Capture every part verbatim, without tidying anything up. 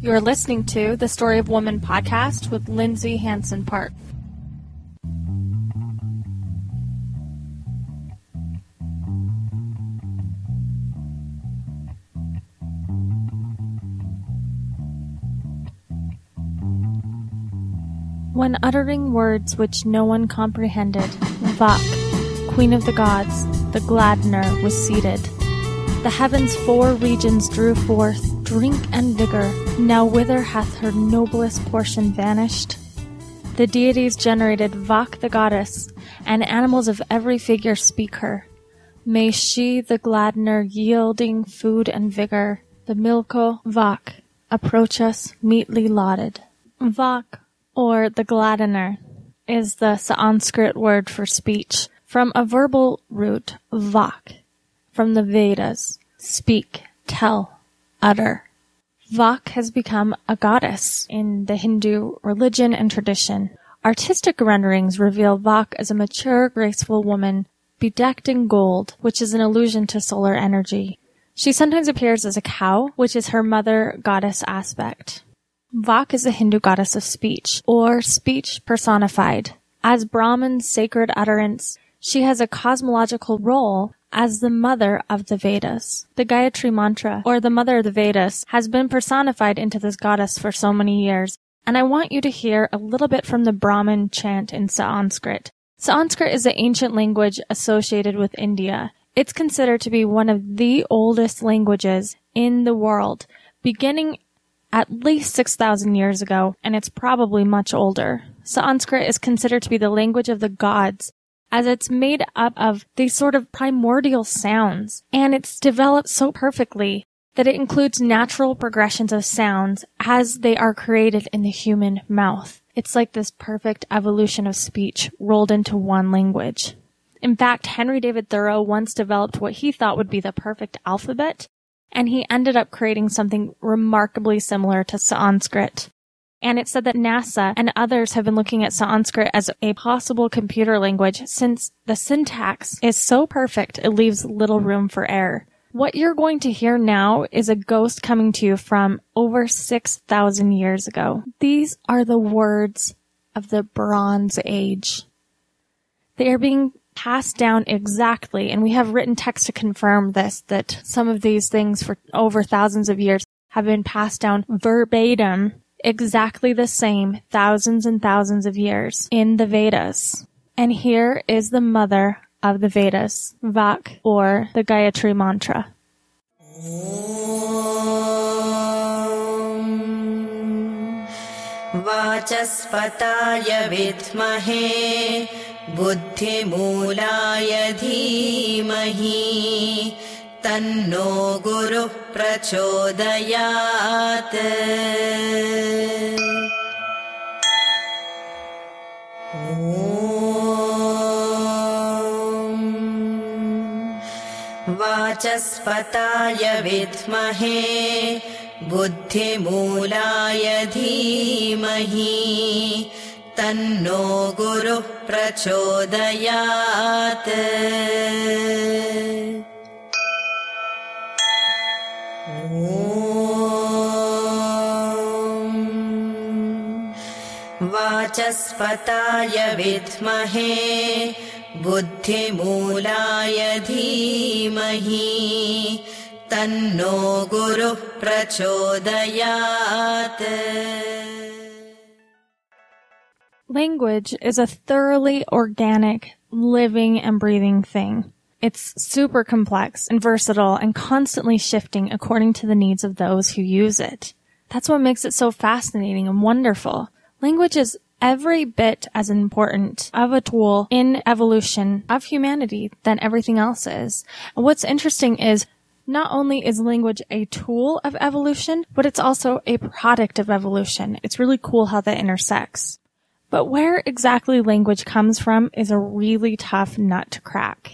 You're listening to the Story of Woman podcast with Lindsay Hansen Park. When uttering words which no one comprehended, Vak, queen of the gods, the Gladdener, was seated. The heaven's four regions drew forth drink and vigor. Now whither hath her noblest portion vanished? The deities generated Vak the goddess, and animals of every figure speak her. May she, the Gladdener, yielding food and vigor, the Milko Vak, approach us meetly lauded. Vak, or the Gladdener, is the Sanskrit word for speech, from a verbal root, Vak, from the Vedas, speak, tell, utter. Vak has become a goddess in the Hindu religion and tradition. Artistic renderings reveal Vak as a mature, graceful woman, bedecked in gold, which is an allusion to solar energy. She sometimes appears as a cow, which is her mother goddess aspect. Vak is a Hindu goddess of speech, or speech personified. As Brahman's sacred utterance, she has a cosmological role as the mother of the Vedas. The Gayatri Mantra, or the mother of the Vedas, has been personified into this goddess for so many years, and I want you to hear a little bit from the Brahman chant in Sanskrit. Sanskrit is the ancient language associated with India. It's considered to be one of the oldest languages in the world, beginning at least six thousand years ago, and it's probably much older. Sanskrit is considered to be the language of the gods, as it's made up of these sort of primordial sounds, and it's developed so perfectly that it includes natural progressions of sounds as they are created in the human mouth. It's like this perfect evolution of speech rolled into one language. In fact, Henry David Thoreau once developed what he thought would be the perfect alphabet, and he ended up creating something remarkably similar to Sanskrit. And it's said that NASA and others have been looking at Sanskrit as a possible computer language since the syntax is so perfect it leaves little room for error. What you're going to hear now is a ghost coming to you from over six thousand years ago. These are the words of the Bronze Age. They are being passed down exactly, and we have written text to confirm this, that some of these things for over thousands of years have been passed down verbatim, exactly the same, thousands and thousands of years in the Vedas. And here is the mother of the Vedas, Vak, or the Gayatri Mantra. Vachaspataya vidmahe buddhimulaya dhimahi Tanno Guru Prachodayat. Om Vachaspataya vidmahe buddhimulaya dhimahi Tanno Guru Prachodayat. Om Vachaspataya vidmahe buddhimulaya dhimahi Tanno Guru Prachodayat. Language is a thoroughly organic, living and breathing thing. It's super complex and versatile and constantly shifting according to the needs of those who use it. That's what makes it so fascinating and wonderful. Language is every bit as important of a tool in evolution of humanity than everything else is. And what's interesting is not only is language a tool of evolution, but it's also a product of evolution. It's really cool how that intersects. But where exactly language comes from is a really tough nut to crack.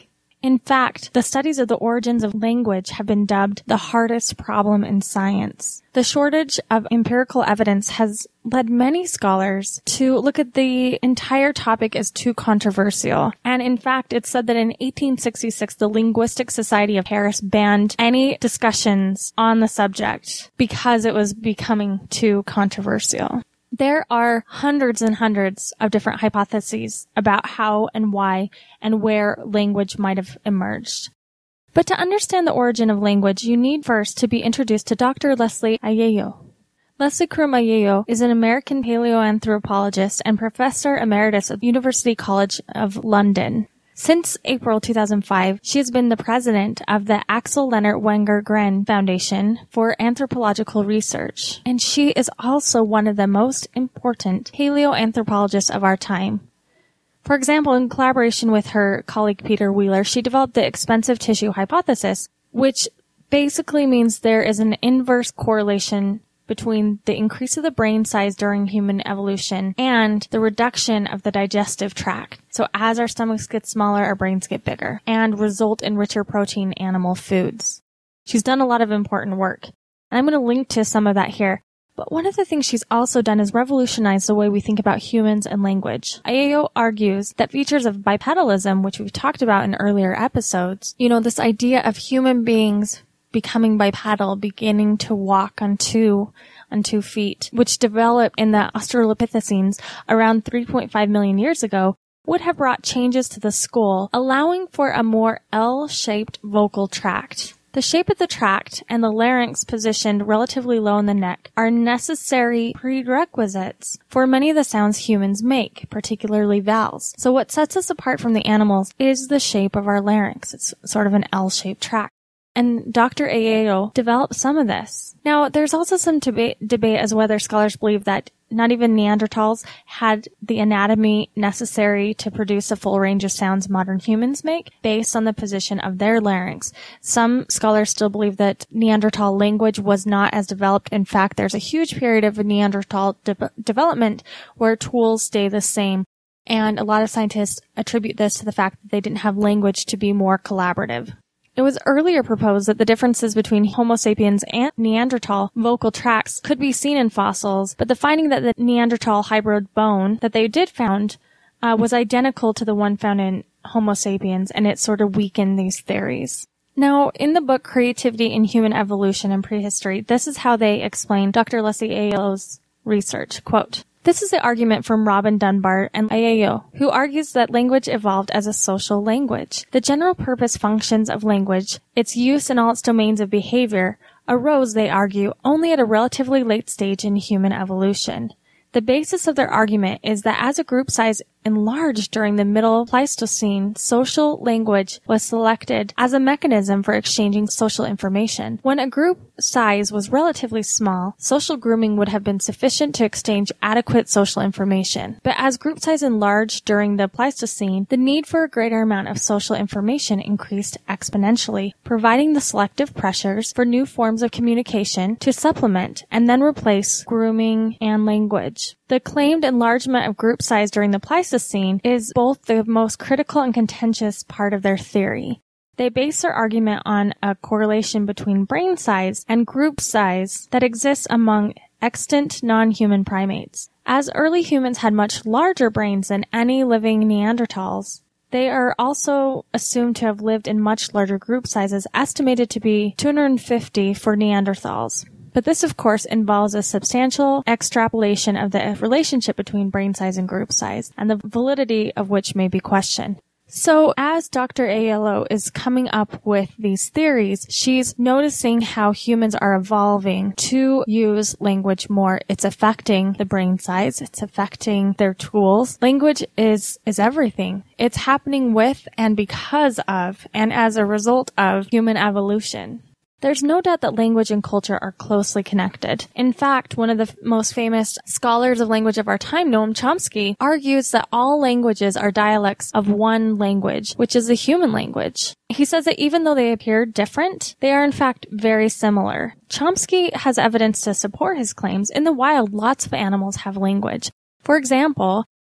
In fact, the studies of the origins of language have been dubbed the hardest problem in science. The shortage of empirical evidence has led many scholars to look at the entire topic as too controversial. And in fact, it's said that in eighteen sixty-six, the Linguistic Society of Paris banned any discussions on the subject because it was becoming too controversial. There are hundreds and hundreds of different hypotheses about how and why and where language might have emerged. But to understand the origin of language, you need first to be introduced to Doctor Leslie Ayeyo. Leslie Krum Ayeyo is an American paleoanthropologist and professor emeritus at University College of London. Since April two thousand five, she has been the president of the Axel Leonard Wenger Gren Foundation for Anthropological Research, and she is also one of the most important paleoanthropologists of our time. For example, in collaboration with her colleague Peter Wheeler, she developed the expensive tissue hypothesis, which basically means there is an inverse correlation between the increase of the brain size during human evolution and the reduction of the digestive tract. So as our stomachs get smaller, our brains get bigger and result in richer protein animal foods. She's done a lot of important work, and I'm going to link to some of that here. But one of the things she's also done is revolutionize the way we think about humans and language. Ayeyo argues that features of bipedalism, which we've talked about in earlier episodes, you know, this idea of human beings becoming bipedal, beginning to walk on two, on two feet, which developed in the Australopithecines around three point five million years ago, would have brought changes to the skull, allowing for a more L-shaped vocal tract. The shape of the tract and the larynx positioned relatively low in the neck are necessary prerequisites for many of the sounds humans make, particularly vowels. So what sets us apart from the animals is the shape of our larynx. It's sort of an L-shaped tract. And Doctor Ayeyo developed some of this. Now, there's also some debate, debate as whether scholars believe that not even Neanderthals had the anatomy necessary to produce a full range of sounds modern humans make based on the position of their larynx. Some scholars still believe that Neanderthal language was not as developed. In fact, there's a huge period of Neanderthal de- development where tools stay the same. And a lot of scientists attribute this to the fact that they didn't have language to be more collaborative. It was earlier proposed that the differences between Homo sapiens and Neanderthal vocal tracts could be seen in fossils, but the finding that the Neanderthal hybrid bone that they did found uh, was identical to the one found in Homo sapiens, and it sort of weakened these theories. Now, in the book Creativity in Human Evolution and Prehistory, this is how they explain Doctor Leslie Ayeyo's research. Quote, "This is the argument from Robin Dunbar and Ayeyo, who argues that language evolved as a social language. The general purpose functions of language, its use in all its domains of behavior, arose, they argue, only at a relatively late stage in human evolution. The basis of their argument is that as a group size enlarged during the Middle Pleistocene, social language was selected as a mechanism for exchanging social information. When a group size was relatively small, social grooming would have been sufficient to exchange adequate social information. But as group size enlarged during the Pleistocene, the need for a greater amount of social information increased exponentially, providing the selective pressures for new forms of communication to supplement and then replace grooming and language. The claimed enlargement of group size during the Pleistocene is both the most critical and contentious part of their theory. They base their argument on a correlation between brain size and group size that exists among extant non-human primates. As early humans had much larger brains than any living Neanderthals, they are also assumed to have lived in much larger group sizes, estimated to be two hundred fifty for Neanderthals. But this, of course, involves a substantial extrapolation of the relationship between brain size and group size, and the validity of which may be questioned. So as Doctor Ayeyo is coming up with these theories, she's noticing how humans are evolving to use language more. It's affecting the brain size. It's affecting their tools. Language is, is everything. It's happening with and because of and as a result of human evolution. There's no doubt that language and culture are closely connected. In fact, one of the f- most famous scholars of language of our time, Noam Chomsky, argues that all languages are dialects of one language, which is the human language. He says that even though they appear different, they are in fact very similar. Chomsky has evidence to support his claims. In the wild, lots of animals have language. For example,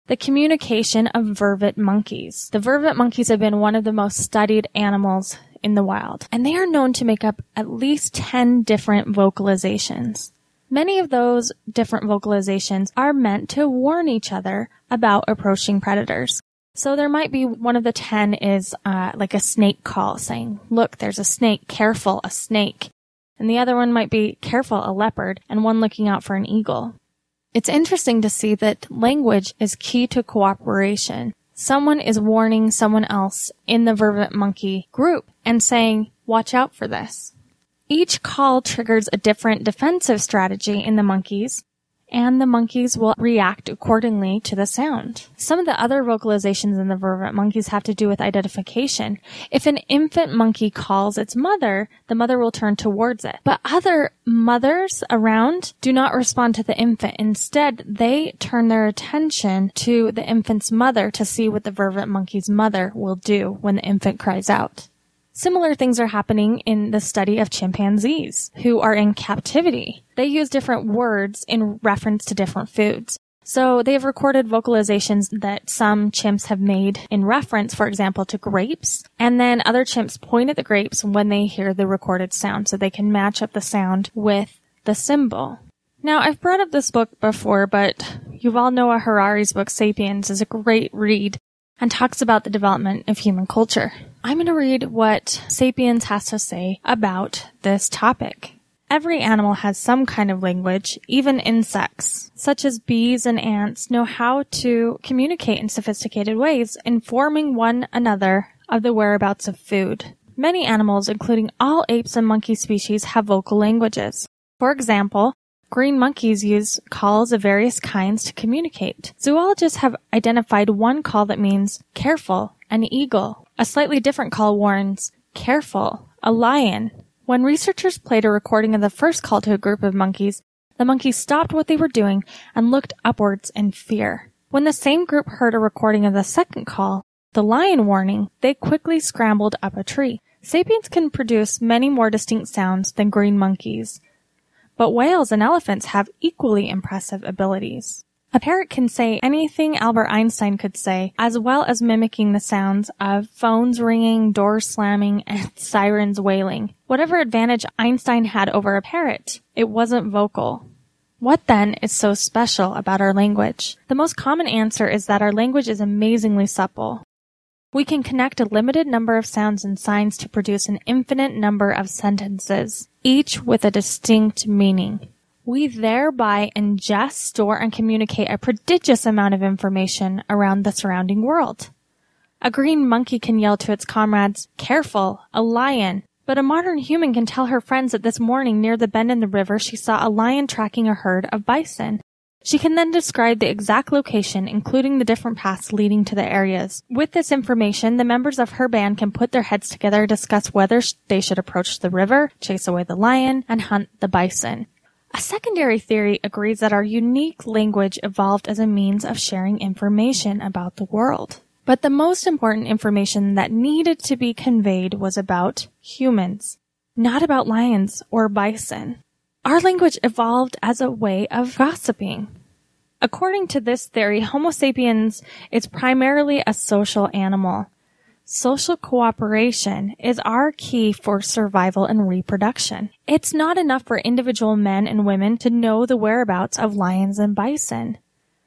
The communication of vervet monkeys. The vervet monkeys have been one of the most studied animals in the wild, and they are known to make up at least ten different vocalizations. Many of those different vocalizations are meant to warn each other about approaching predators. So there might be one of the ten is uh, like a snake call saying, look, there's a snake, careful, a snake. And the other one might be, careful, a leopard, and one looking out for an eagle. It's interesting to see that language is key to cooperation. Someone is warning someone else in the vervet monkey group and saying, watch out for this. Each call triggers a different defensive strategy in the monkeys, and the monkeys will react accordingly to the sound. Some of the other vocalizations in the vervet monkeys have to do with identification. If an infant monkey calls its mother, the mother will turn towards it. But other mothers around do not respond to the infant. Instead, they turn their attention to the infant's mother to see what the vervet monkey's mother will do when the infant cries out. Similar things are happening in the study of chimpanzees who are in captivity. They use different words in reference to different foods. So they have recorded vocalizations that some chimps have made in reference, for example, to grapes. And then other chimps point at the grapes when they hear the recorded sound so they can match up the sound with the symbol. Now, I've brought up this book before, but Yuval Noah Harari's book, Sapiens, is a great read and talks about the development of human culture. I'm going to read what Sapiens has to say about this topic. Every animal has some kind of language. Even insects, such as bees and ants, know how to communicate in sophisticated ways, informing one another of the whereabouts of food. Many animals, including all apes and monkey species, have vocal languages. For example, green monkeys use calls of various kinds to communicate. Zoologists have identified one call that means careful, an eagle. A slightly different call warns, careful, a lion. When researchers played a recording of the first call to a group of monkeys, the monkeys stopped what they were doing and looked upwards in fear. When the same group heard a recording of the second call, the lion warning, they quickly scrambled up a tree. Sapiens can produce many more distinct sounds than green monkeys, but whales and elephants have equally impressive abilities. A parrot can say anything Albert Einstein could say, as well as mimicking the sounds of phones ringing, doors slamming, and sirens wailing. Whatever advantage Einstein had over a parrot, it wasn't vocal. What then is so special about our language? The most common answer is that our language is amazingly supple. We can connect a limited number of sounds and signs to produce an infinite number of sentences, each with a distinct meaning. We thereby ingest, store, and communicate a prodigious amount of information around the surrounding world. A green monkey can yell to its comrades, careful, a lion. But a modern human can tell her friends that this morning near the bend in the river she saw a lion tracking a herd of bison. She can then describe the exact location, including the different paths leading to the areas. With this information, the members of her band can put their heads together to discuss whether they should approach the river, chase away the lion, and hunt the bison. A secondary theory agrees that our unique language evolved as a means of sharing information about the world. But the most important information that needed to be conveyed was about humans, not about lions or bison. Our language evolved as a way of gossiping. According to this theory, Homo sapiens is primarily a social animal. Social cooperation is our key for survival and reproduction. It's not enough for individual men and women to know the whereabouts of lions and bison.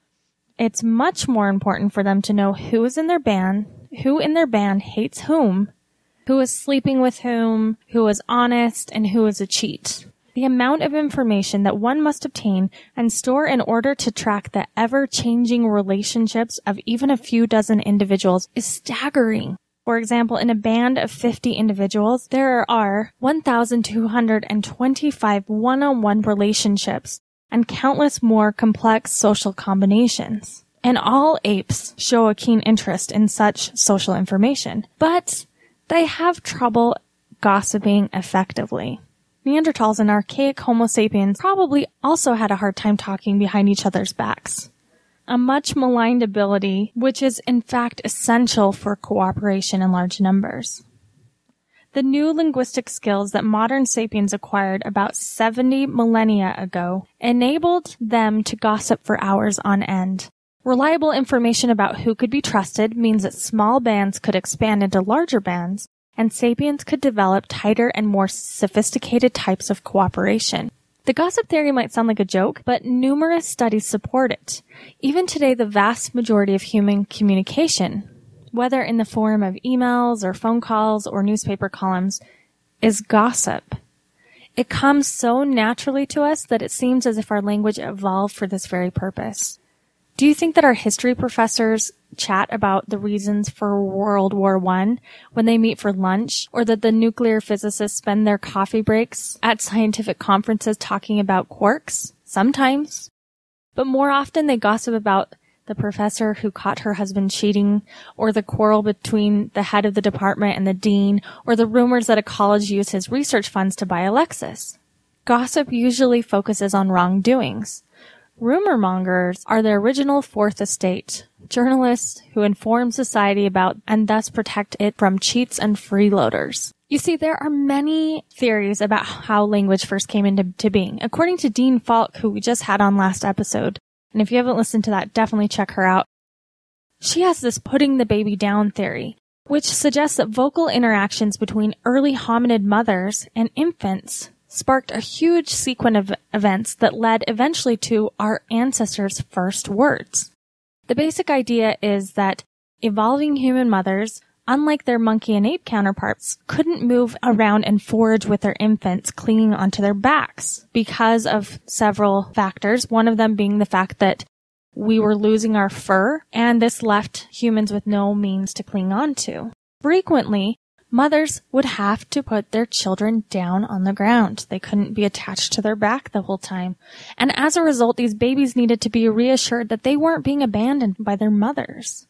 It's much more important for them to know who is in their band, who in their band hates whom, who is sleeping with whom, who is honest, and who is a cheat. The amount of information that one must obtain and store in order to track the ever-changing relationships of even a few dozen individuals is staggering. For example, in a band of fifty individuals, there are one thousand two hundred twenty-five one-on-one relationships and countless more complex social combinations. And all apes show a keen interest in such social information, but they have trouble gossiping effectively. Neanderthals and archaic Homo sapiens probably also had a hard time talking behind each other's backs. A much maligned ability, which is in fact essential for cooperation in large numbers. The new linguistic skills that modern sapiens acquired about seventy millennia ago enabled them to gossip for hours on end. Reliable information about who could be trusted means that small bands could expand into larger bands, and sapiens could develop tighter and more sophisticated types of cooperation. The gossip theory might sound like a joke, but numerous studies support it. Even today, the vast majority of human communication, whether in the form of emails or phone calls or newspaper columns, is gossip. It comes so naturally to us that it seems as if our language evolved for this very purpose. Do you think that our history professors chat about the reasons for World War One when they meet for lunch, or that the nuclear physicists spend their coffee breaks at scientific conferences talking about quarks? Sometimes. But more often they gossip about the professor who caught her husband cheating, or the quarrel between the head of the department and the dean, or the rumors that a college used his research funds to buy a Lexus. Gossip usually focuses on wrongdoings. Rumor mongers are the original fourth estate, journalists who inform society about and thus protect it from cheats and freeloaders. You see, there are many theories about how language first came into to being. According to Dean Falk, who we just had on last episode, and if you haven't listened to that, definitely check her out. She has this putting the baby down theory, which suggests that vocal interactions between early hominid mothers and infants sparked a huge sequence of events that led eventually to our ancestors' first words. The basic idea is that evolving human mothers, unlike their monkey and ape counterparts, couldn't move around and forage with their infants clinging onto their backs because of several factors, one of them being the fact that we were losing our fur, and this left humans with no means to cling on to. Frequently, mothers would have to put their children down on the ground. They couldn't be attached to their back the whole time. And as a result, these babies needed to be reassured that they weren't being abandoned by their mothers.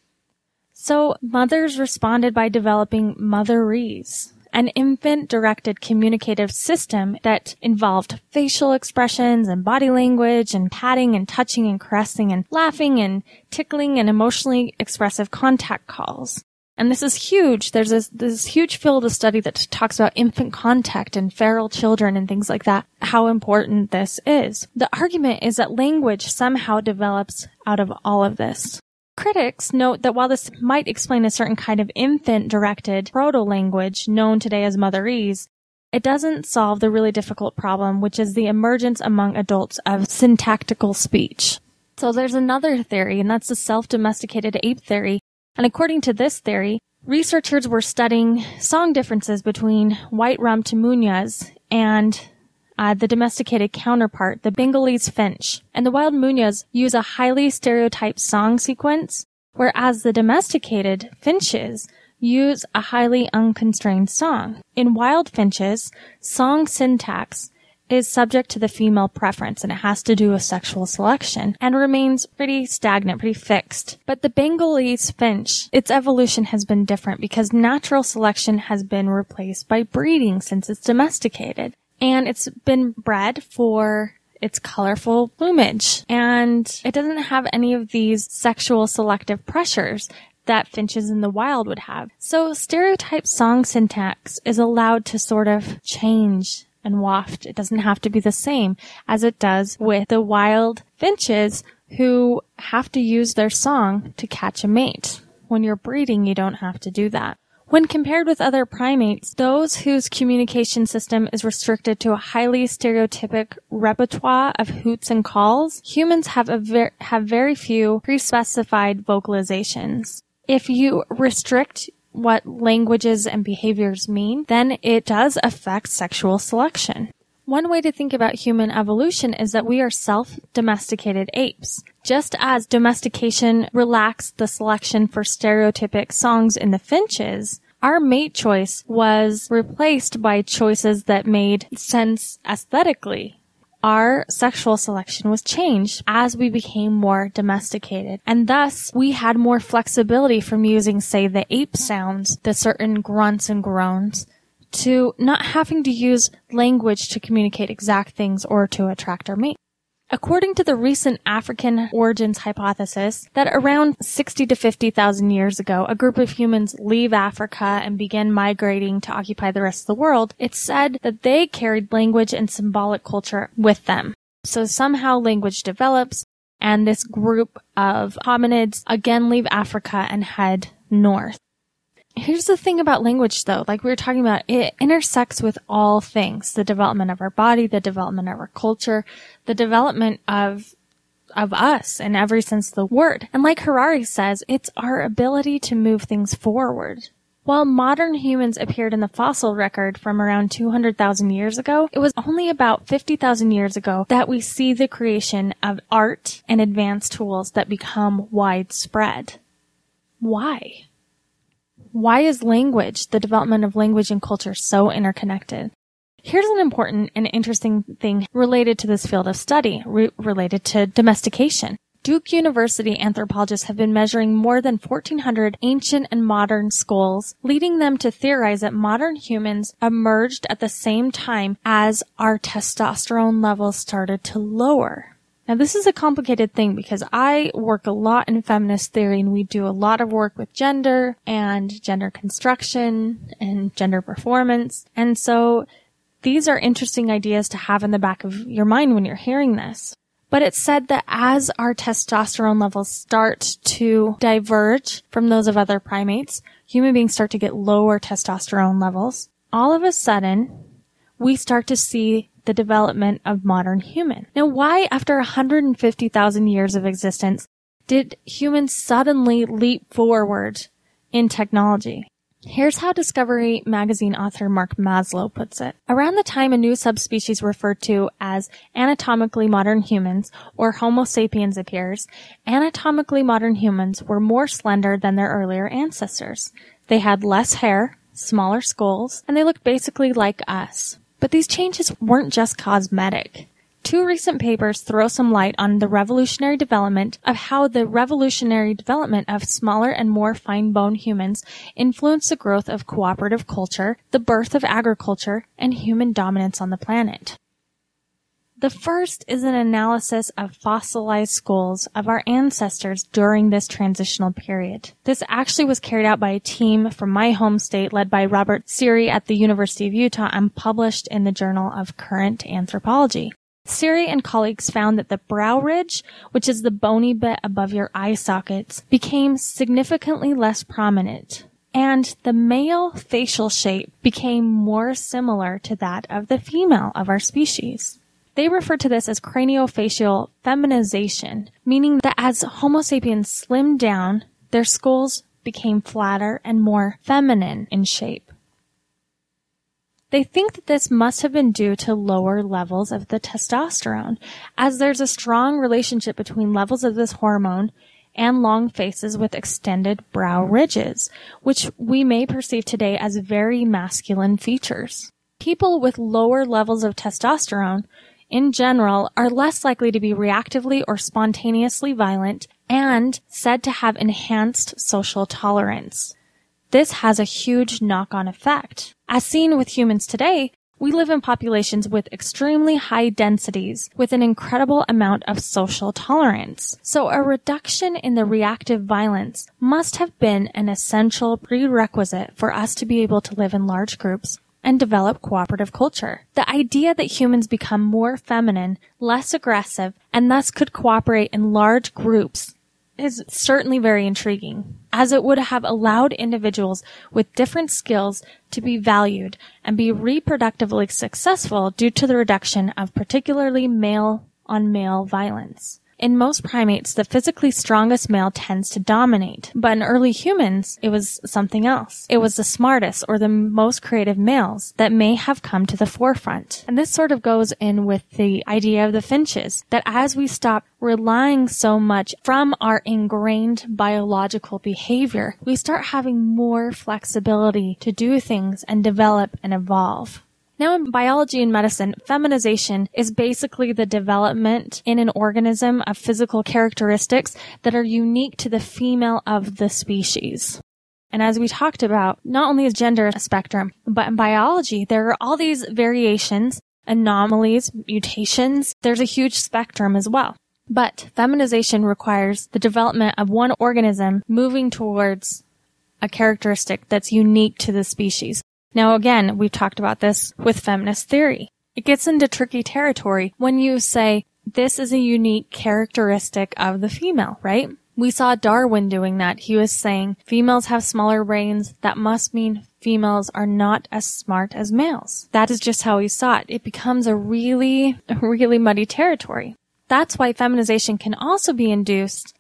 So mothers responded by developing motherese, an infant-directed communicative system that involved facial expressions and body language and patting and touching and caressing and laughing and tickling and emotionally expressive contact calls. And this is huge. There's this, this huge field of study that talks about infant contact and feral children and things like that, how important this is. The argument is that language somehow develops out of all of this. Critics note that while this might explain a certain kind of infant-directed proto-language known today as motherese, it doesn't solve the really difficult problem, which is the emergence among adults of syntactical speech. So there's another theory, and that's the self-domesticated ape theory. And according to this theory, researchers were studying song differences between white-rumped munyas and uh, the domesticated counterpart, the Bengalese finch. And the wild munyas use a highly stereotyped song sequence, whereas the domesticated finches use a highly unconstrained song. In wild finches, song syntax is subject to the female preference, and it has to do with sexual selection, and remains pretty stagnant, pretty fixed. But the Bengalese finch, its evolution has been different because natural selection has been replaced by breeding since it's domesticated. And it's been bred for its colorful plumage. And it doesn't have any of these sexual selective pressures that finches in the wild would have. So stereotype song syntax is allowed to sort of change and waft. It doesn't have to be the same as it does with the wild finches who have to use their song to catch a mate. When you're breeding, you don't have to do that. When compared with other primates, those whose communication system is restricted to a highly stereotypic repertoire of hoots and calls, humans have a ver- have very few pre-specified vocalizations. If you restrict what languages and behaviors mean, then it does affect sexual selection. One way to think about human evolution is that we are self-domesticated apes. Just as domestication relaxed the selection for stereotypic songs in the finches, our mate choice was replaced by choices that made sense aesthetically. Our sexual selection was changed as we became more domesticated. And thus, we had more flexibility from using, say, the ape sounds, the certain grunts and groans, to not having to use language to communicate exact things or to attract our mate. According to the recent African origins hypothesis, that around sixty to fifty thousand years ago, a group of humans leave Africa and begin migrating to occupy the rest of the world, it's said that they carried language and symbolic culture with them. So somehow language develops, and this group of hominids again leave Africa and head north. Here's the thing about language, though. Like we were talking about, it intersects with all things. The development of our body, the development of our culture, the development of of us in every sense of the word. And like Harari says, it's our ability to move things forward. While modern humans appeared in the fossil record from around two hundred thousand years ago, it was only about fifty thousand years ago that we see the creation of art and advanced tools that become widespread. Why? Why is language, the development of language and culture, so interconnected? Here's an important and interesting thing related to this field of study, re- related to domestication. Duke University anthropologists have been measuring more than fourteen hundred ancient and modern skulls, leading them to theorize that modern humans emerged at the same time as our testosterone levels started to lower. Now, this is a complicated thing because I work a lot in feminist theory, and we do a lot of work with gender and gender construction and gender performance. And so these are interesting ideas to have in the back of your mind when you're hearing this. But it's said that as our testosterone levels start to diverge from those of other primates, human beings start to get lower testosterone levels. All of a sudden, we start to see the development of modern human. Now, why, after one hundred fifty thousand years of existence, did humans suddenly leap forward in technology? Here's how Discovery magazine author Mark Maslow puts it. Around the time a new subspecies referred to as anatomically modern humans, or Homo sapiens, appears, anatomically modern humans were more slender than their earlier ancestors. They had less hair, smaller skulls, and they looked basically like us. But these changes weren't just cosmetic. Two recent papers throw some light on the revolutionary development of how the revolutionary development of smaller and more fine-boned humans influenced the growth of cooperative culture, the birth of agriculture, and human dominance on the planet. The first is an analysis of fossilized skulls of our ancestors during this transitional period. This actually was carried out by a team from my home state led by Robert Seary at the University of Utah and published in the Journal of Current Anthropology. Seary and colleagues found that the brow ridge, which is the bony bit above your eye sockets, became significantly less prominent, and the male facial shape became more similar to that of the female of our species. They refer to this as craniofacial feminization, meaning that as Homo sapiens slimmed down, their skulls became flatter and more feminine in shape. They think that this must have been due to lower levels of the testosterone, as there's a strong relationship between levels of this hormone and long faces with extended brow ridges, which we may perceive today as very masculine features. People with lower levels of testosterone, in general, are less likely to be reactively or spontaneously violent and said to have enhanced social tolerance. This has a huge knock-on effect. As seen with humans today, we live in populations with extremely high densities with an incredible amount of social tolerance. So a reduction in the reactive violence must have been an essential prerequisite for us to be able to live in large groups and develop cooperative culture. The idea that humans become more feminine, less aggressive, and thus could cooperate in large groups is certainly very intriguing, as it would have allowed individuals with different skills to be valued and be reproductively successful due to the reduction of particularly male-on-male violence. In most primates, the physically strongest male tends to dominate, but in early humans, it was something else. It was the smartest or the most creative males that may have come to the forefront. And this sort of goes in with the idea of the finches, that as we stop relying so much from our ingrained biological behavior, we start having more flexibility to do things and develop and evolve. Now, in biology and medicine, feminization is basically the development in an organism of physical characteristics that are unique to the female of the species. And as we talked about, not only is gender a spectrum, but in biology, there are all these variations, anomalies, mutations. There's a huge spectrum as well. But feminization requires the development of one organism moving towards a characteristic that's unique to the species. Now, again, we've talked about this with feminist theory. It gets into tricky territory when you say this is a unique characteristic of the female, right? We saw Darwin doing that. He was saying females have smaller brains. That must mean females are not as smart as males. That is just how he saw it. It becomes a really, really muddy territory. That's why feminization can also be induced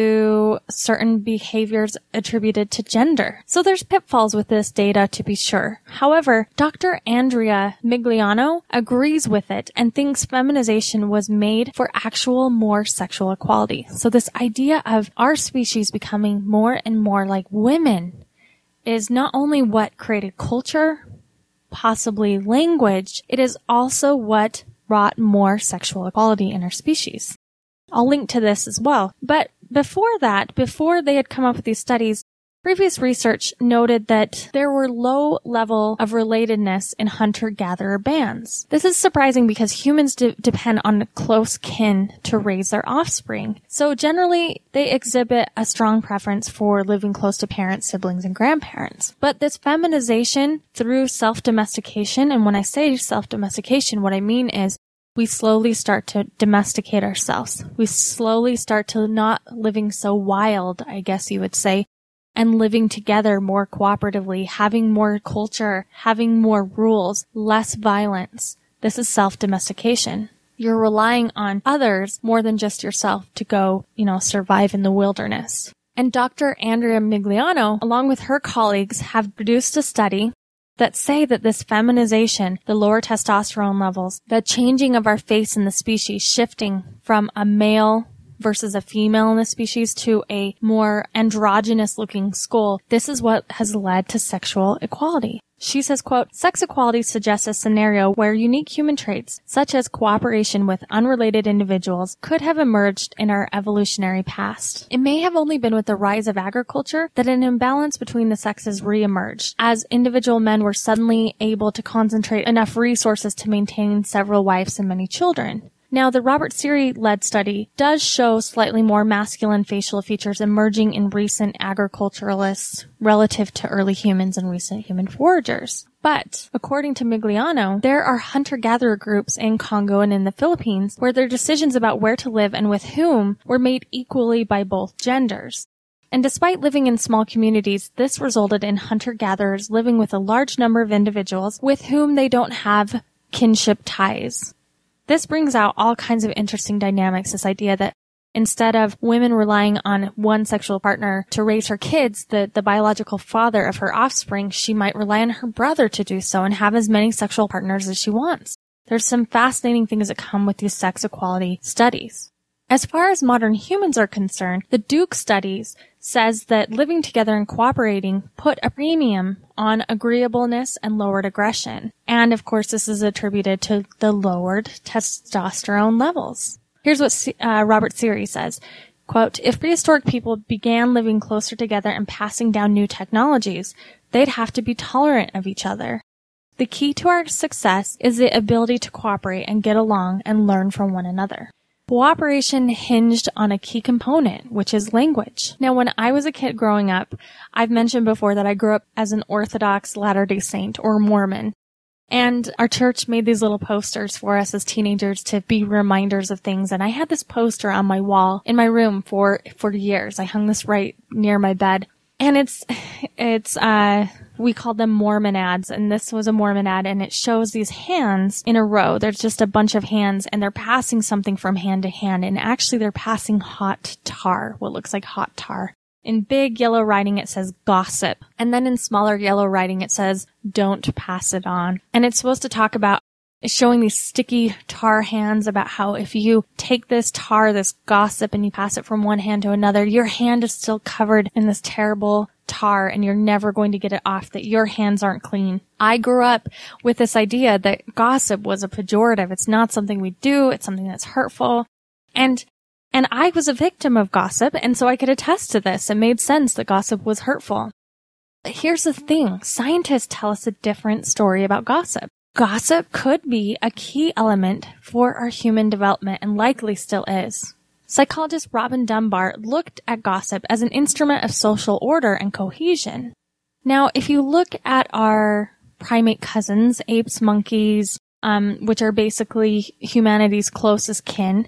to certain behaviors attributed to gender. So there's pitfalls with this data, to be sure. However, Doctor Andrea Migliano agrees with it and thinks feminization was made for actual more sexual equality. So this idea of our species becoming more and more like women is not only what created culture, possibly language, it is also what brought more sexual equality in our species. I'll link to this as well. But before that, before they had come up with these studies, previous research noted that there were low level of relatedness in hunter-gatherer bands. This is surprising because humans de- depend on close kin to raise their offspring. So generally, they exhibit a strong preference for living close to parents, siblings, and grandparents. But this feminization through self-domestication, and when I say self-domestication, what I mean is we slowly start to domesticate ourselves. We slowly start to not living so wild, I guess you would say, and living together more cooperatively, having more culture, having more rules, less violence. This is self-domestication. You're relying on others more than just yourself to go, you know, survive in the wilderness. And Doctor Andrea Migliano, along with her colleagues, have produced a study that say that this feminization, the lower testosterone levels, the changing of our face in the species, shifting from a male versus a female in the species to a more androgynous looking skull, this is what has led to sexual equality. She says, quote, sex equality suggests a scenario where unique human traits, such as cooperation with unrelated individuals, could have emerged in our evolutionary past. It may have only been with the rise of agriculture that an imbalance between the sexes reemerged, as individual men were suddenly able to concentrate enough resources to maintain several wives and many children. Now, the Robert Seary-led study does show slightly more masculine facial features emerging in recent agriculturalists relative to early humans and recent human foragers. But, according to Migliano, there are hunter-gatherer groups in Congo and in the Philippines where their decisions about where to live and with whom were made equally by both genders. And despite living in small communities, this resulted in hunter-gatherers living with a large number of individuals with whom they don't have kinship ties. This brings out all kinds of interesting dynamics, this idea that instead of women relying on one sexual partner to raise her kids, the, the biological father of her offspring, she might rely on her brother to do so and have as many sexual partners as she wants. There's some fascinating things that come with these sex equality studies. As far as modern humans are concerned, the Duke studies says that living together and cooperating put a premium on agreeableness and lowered aggression. And of course, this is attributed to the lowered testosterone levels. Here's what uh, Robert Seary says. Quote, if prehistoric people began living closer together and passing down new technologies, they'd have to be tolerant of each other. The key to our success is the ability to cooperate and get along and learn from one another. Cooperation hinged on a key component, which is language. Now, when I was a kid growing up, I've mentioned before that I grew up as an Orthodox Latter-day Saint or Mormon. And our church made these little posters for us as teenagers to be reminders of things. And I had this poster on my wall in my room for, for years. I hung this right near my bed. And it's, it's, uh, we called them Mormon ads, and this was a Mormon ad, and it shows these hands in a row. There's just a bunch of hands, and they're passing something from hand to hand, and actually they're passing hot tar, what looks like hot tar. In big yellow writing, it says gossip, and then in smaller yellow writing, it says don't pass it on. And it's supposed to talk about is showing these sticky tar hands about how if you take this tar, this gossip, and you pass it from one hand to another, your hand is still covered in this terrible tar and you're never going to get it off, that your hands aren't clean. I grew up with this idea that gossip was a pejorative. It's not something we do. It's something that's hurtful. And and I was a victim of gossip, and so I could attest to this. It made sense that gossip was hurtful. But here's the thing. Scientists tell us a different story about gossip. Gossip could be a key element for our human development and likely still is. Psychologist Robin Dunbar looked at gossip as an instrument of social order and cohesion. Now, if you look at our primate cousins, apes, monkeys, um, which are basically humanity's closest kin,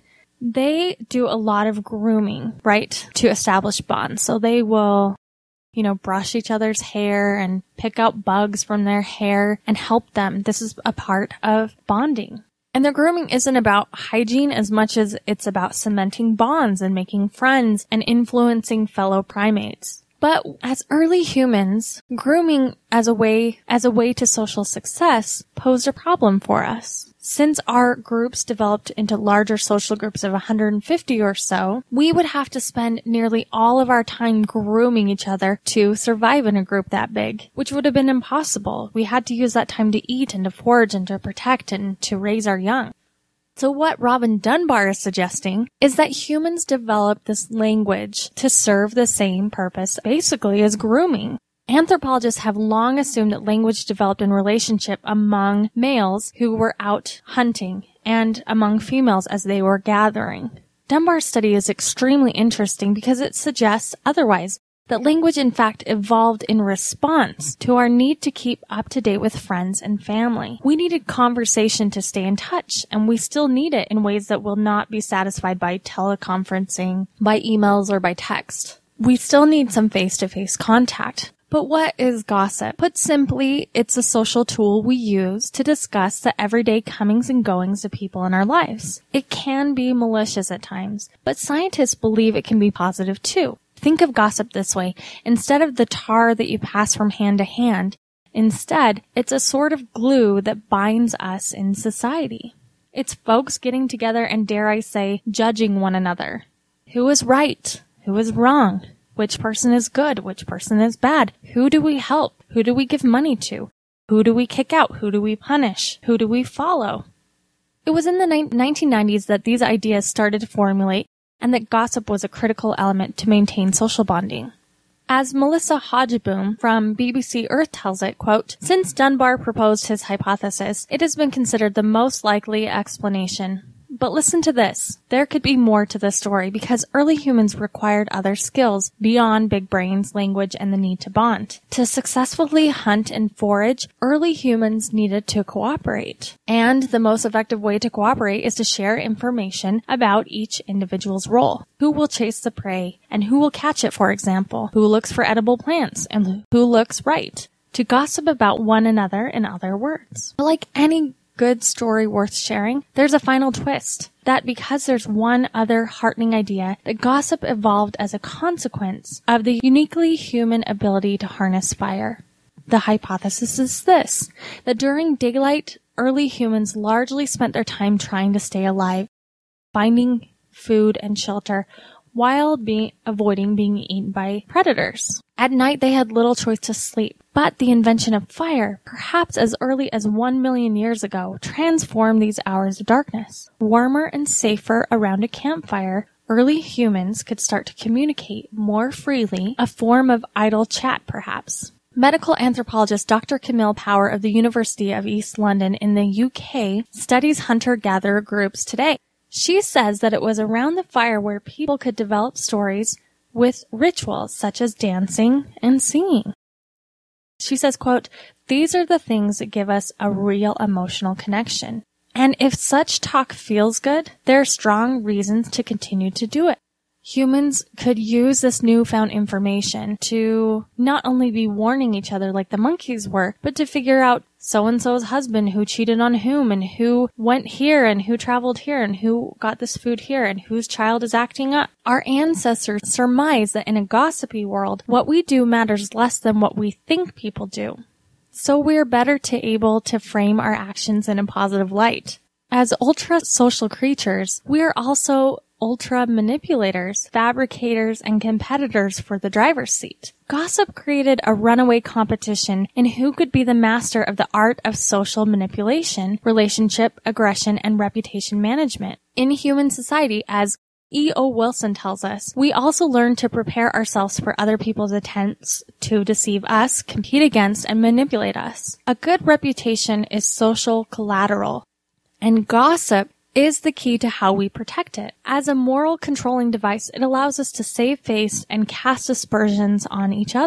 they do a lot of grooming, right, to establish bonds. So they will, you know, brush each other's hair and pick out bugs from their hair and help them. This is a part of bonding. And their grooming isn't about hygiene as much as it's about cementing bonds and making friends and influencing fellow primates. But as early humans, grooming as a way, as a way to social success posed a problem for us. Since our groups developed into larger social groups of one hundred fifty or so, we would have to spend nearly all of our time grooming each other to survive in a group that big, which would have been impossible. We had to use that time to eat and to forage and to protect and to raise our young. So what Robin Dunbar is suggesting is that humans develop this language to serve the same purpose, basically, as grooming. Anthropologists have long assumed that language developed in relationship among males who were out hunting and among females as they were gathering. Dunbar's study is extremely interesting because it suggests otherwise, that language in fact evolved in response to our need to keep up to date with friends and family. We needed conversation to stay in touch, and we still need it in ways that will not be satisfied by teleconferencing, by emails, or by text. We still need some face-to-face contact. But what is gossip? Put simply, it's a social tool we use to discuss the everyday comings and goings of people in our lives. It can be malicious at times, but scientists believe it can be positive too. Think of gossip this way. Instead of the tar that you pass from hand to hand, instead, it's a sort of glue that binds us in society. It's folks getting together and, dare I say, judging one another. Who is right? Who is wrong? Which person is good? Which person is bad? Who do we help? Who do we give money to? Who do we kick out? Who do we punish? Who do we follow? It was in the nineteen nineties that these ideas started to formulate and that gossip was a critical element to maintain social bonding. As Melissa Hodgeboom from B B C Earth tells it, quote, "Since Dunbar proposed his hypothesis, it has been considered the most likely explanation. But listen to this. There could be more to the story because early humans required other skills beyond big brains, language, and the need to bond. To successfully hunt and forage, early humans needed to cooperate. And the most effective way to cooperate is to share information about each individual's role. Who will chase the prey and who will catch it, for example? Who looks for edible plants and who looks right? To gossip about one another, in other words. Like any good story worth sharing, there's a final twist. That because there's one other heartening idea, that gossip evolved as a consequence of the uniquely human ability to harness fire. The hypothesis is this, that during daylight, early humans largely spent their time trying to stay alive, finding food and shelter, while being, avoiding being eaten by predators. At night, they had little choice to sleep. But the invention of fire, perhaps as early as one million years ago, transformed these hours of darkness. Warmer and safer around a campfire, early humans could start to communicate more freely, a form of idle chat perhaps. Medical anthropologist Doctor Camille Power of the University of East London in the U K studies hunter-gatherer groups today. She says that it was around the fire where people could develop stories with rituals such as dancing and singing. She says, quote, "These are the things that give us a real emotional connection. And if such talk feels good, there are strong reasons to continue to do it." Humans could use this newfound information to not only be warning each other like the monkeys were, but to figure out so-and-so's husband who cheated on whom and who went here and who traveled here and who got this food here and whose child is acting up. Our ancestors surmised that in a gossipy world, what we do matters less than what we think people do. So we're better to able to frame our actions in a positive light. As ultra-social creatures, we are also ultra manipulators, fabricators, and competitors for the driver's seat. Gossip created a runaway competition in who could be the master of the art of social manipulation, relationship, aggression, and reputation management. In human society, as E O Wilson tells us, we also learn to prepare ourselves for other people's attempts to deceive us, compete against, and manipulate us. A good reputation is social collateral, and gossip is the key to how we protect it. As a moral controlling device, it allows us to save face and cast aspersions on each other.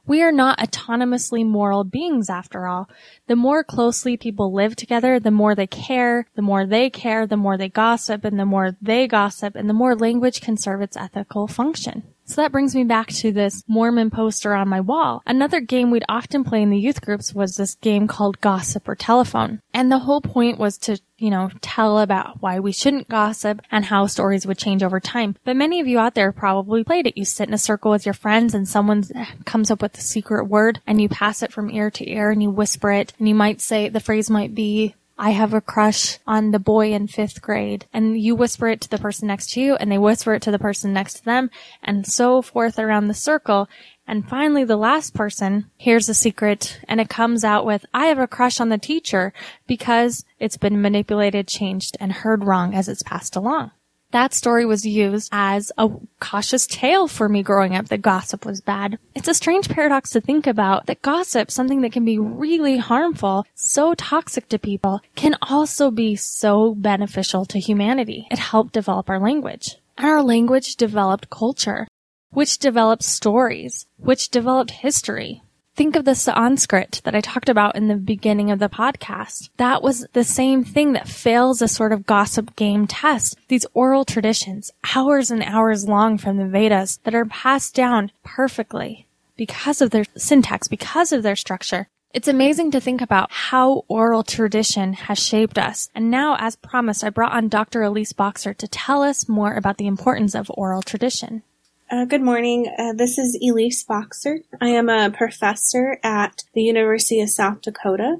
We are not autonomously moral beings, after all. The more closely people live together, the more they care, the more they care, the more they gossip, and the more they gossip, and the more language can serve its ethical function. So that brings me back to this Mormon poster on my wall. Another game we'd often play in the youth groups was this game called Gossip or Telephone. And the whole point was to, you know, tell about why we shouldn't gossip and how stories would change over time. But many of you out there probably played it. You sit in a circle with your friends and someone comes up with a secret word and you pass it from ear to ear and you whisper it. And you might say, the phrase might be, I have a crush on the boy in fifth grade. And you whisper it to the person next to you, and they whisper it to the person next to them, and so forth around the circle. And finally, the last person hears a secret, and it comes out with, I have a crush on the teacher, because it's been manipulated, changed, and heard wrong as it's passed along. That story was used as a cautious tale for me growing up that gossip was bad. It's a strange paradox to think about that gossip, something that can be really harmful, so toxic to people, can also be so beneficial to humanity. It helped develop our language. And our language developed culture, which developed stories, which developed history. Think of the Sanskrit that I talked about in the beginning of the podcast. That was the same thing that fails a sort of gossip game test. These oral traditions, hours and hours long from the Vedas, that are passed down perfectly because of their syntax, because of their structure. It's amazing to think about how oral tradition has shaped us. And now, as promised, I brought on Doctor Elise Boxer to tell us more about the importance of oral tradition. Uh, good morning. Uh, this is Elise Boxer. I am a professor at the University of South Dakota,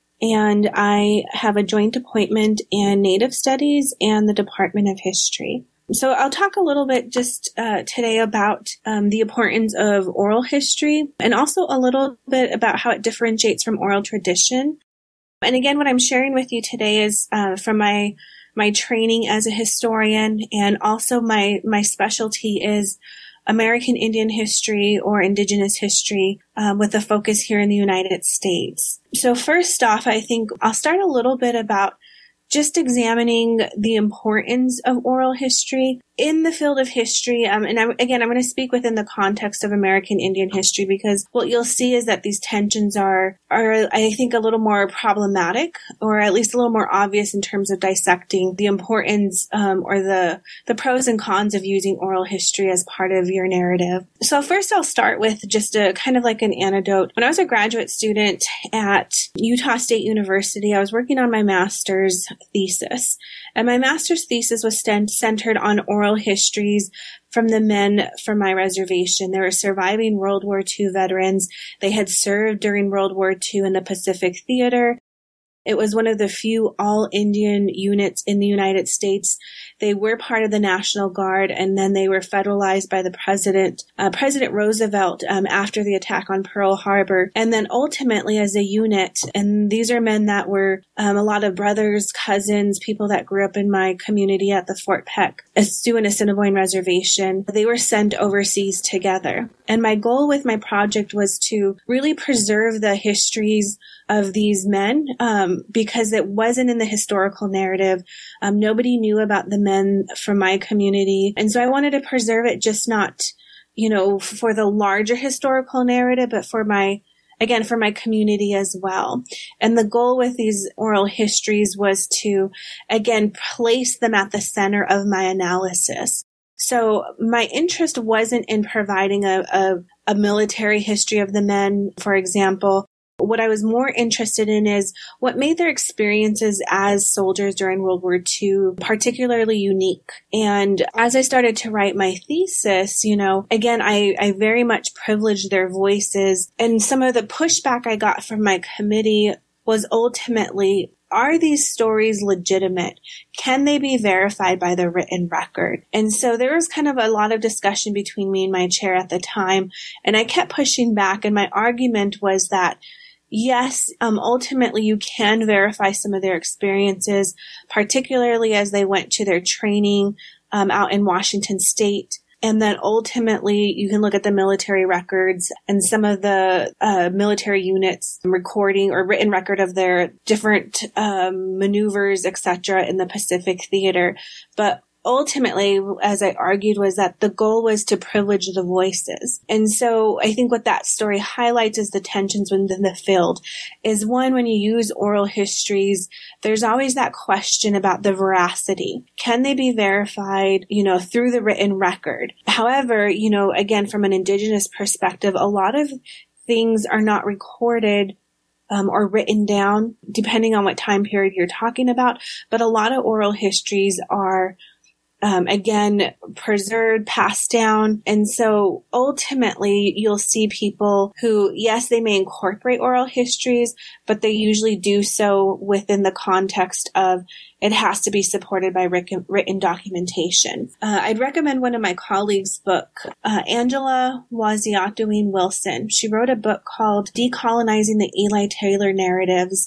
and I have a joint appointment in Native Studies and the Department of History. So I'll talk a little bit just uh, today about um, the importance of oral history, and also a little bit about how it differentiates from oral tradition. And again, what I'm sharing with you today is uh, from my my training as a historian, and also my, my specialty is American Indian history or indigenous history, um, with a focus here in the United States. So first off, I think I'll start a little bit about just examining the importance of oral history in the field of history. Um, and I'm, again, I'm going to speak within the context of American Indian history, because what you'll see is that these tensions are, are, I think, a little more problematic, or at least a little more obvious in terms of dissecting the importance, um, or the, the pros and cons of using oral history as part of your narrative. So first I'll start with just a kind of like an anecdote. When I was a graduate student at Utah State University, I was working on my master's thesis. And my master's thesis was st- centered on oral histories from the men from my reservation. They were surviving World War Two veterans. They had served during World War Two in the Pacific Theater. It was one of the few all-Indian units in the United States. They were part of the National Guard, and then they were federalized by the president, uh, President Roosevelt, um, after the attack on Pearl Harbor. And then ultimately as a unit, and these are men that were um, a lot of brothers, cousins, people that grew up in my community at the Fort Peck, a Sioux and Assiniboine reservation. They were sent overseas together. And my goal with my project was to really preserve the histories of these men, um, because it wasn't in the historical narrative. Um, nobody knew about the men from my community. And so I wanted to preserve it, just not, you know, for the larger historical narrative, but for my, again, for my community as well. And the goal with these oral histories was to, again, place them at the center of my analysis. So my interest wasn't in providing a, a, a military history of the men, for example. What I was more interested in is what made their experiences as soldiers during World War Two particularly unique. And as I started to write my thesis, you know, again, I, I very much privileged their voices. And some of the pushback I got from my committee was ultimately, are these stories legitimate? Can they be verified by the written record? And so there was kind of a lot of discussion between me and my chair at the time. And I kept pushing back. And my argument was that yes, um, ultimately you can verify some of their experiences, particularly as they went to their training um, out in Washington State. And then ultimately you can look at the military records and some of the uh, military units recording or written record of their different um, maneuvers, et cetera, in the Pacific Theater. But ultimately, as I argued, was that the goal was to privilege the voices. And so I think what that story highlights is the tensions within the field is one, when you use oral histories, there's always that question about the veracity. Can they be verified, you know, through the written record? However, you know, again, from an Indigenous perspective, a lot of things are not recorded Um, or written down, depending on what time period you're talking about. But a lot of oral histories are, um, again, preserved, passed down. And so ultimately, you'll see people who, yes, they may incorporate oral histories, but they usually do so within the context of it has to be supported by written, written documentation. Uh, I'd recommend one of my colleagues' book, uh, Angela Waziatuwin Wilson. She wrote a book called Decolonizing the Eli Taylor Narratives,